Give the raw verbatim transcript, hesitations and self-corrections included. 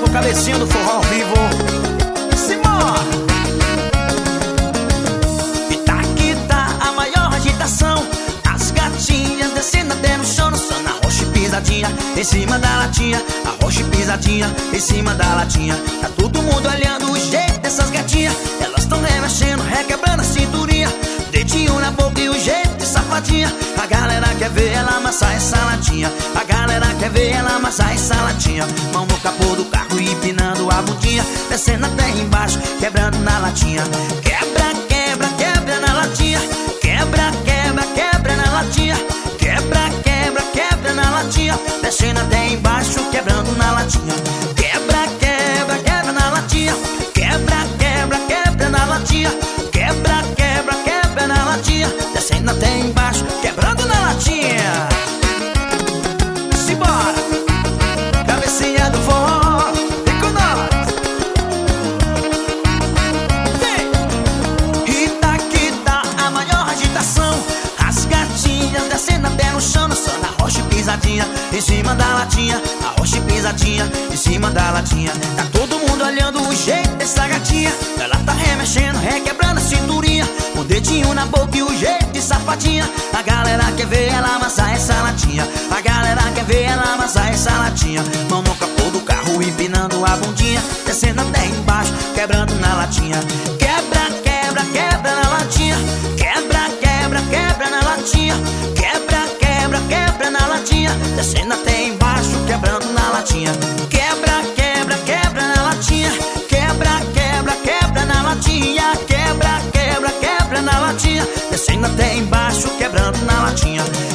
cabecinha do forró ao vivo. Simbora! E tá que tá a maior agitação. As gatinhas descendo até no chão, no chão, na rocha e pisadinha em cima da latinha. A rocha e pisadinha em cima da latinha. Tá todo mundo olhando o jeito dessas gatinhas. Elas tão remexendo, requebrando a cinturinha, dedinho na boca e o jeito de safadinha. A galera quer ver ela amassar essa latinha. A galera quer ver ela amassar essa latinha. Mão no capô do carro e empinando a bundinha, descendo até embaixo, quebrando na latinha. Quebra, quebra, quebra na latinha. Quebra, quebra, quebra na latinha. Quebra, quebra, quebra na latinha, descendo até embaixo, quebrando na latinha. Quebra, quebra, quebra na latinha. Quebra, quebra, quebra na latinha. Quebra, quebra, quebra na latinha, descendo até embaixo, quebrando na latinha. Simbora! Cabecinha do forró, vem com nós. Vem! E tá que tá a maior agitação. As gatinhas descendo até no chão, no chão, na rocha e pisadinha em cima da latinha. A rocha e pisadinha em cima da latinha. Tá todo mundo olhando o jeito dessa gatinha. Ela tá remexendo, requebrando a cinturinha, o dedinho na boca e o jeito de safadinha. A galera quer ver ela amassar essa latinha. A galera quer ver ela amassar essa latinha. Mão no capô do carro empinando a bundinha, descendo até embaixo, quebrando na latinha. Quebra, quebra, quebra na latinha. Quebra, quebra, quebra na latinha. Quebra, quebra, quebra na latinha, descendo até embaixo, quebrando na latinha. Quebra, quebra, quebra na latinha. Quebra, quebra, quebra na latinha. Quebra, quebra, quebra na latinha, descendo até embaixo, quebrando na latinha.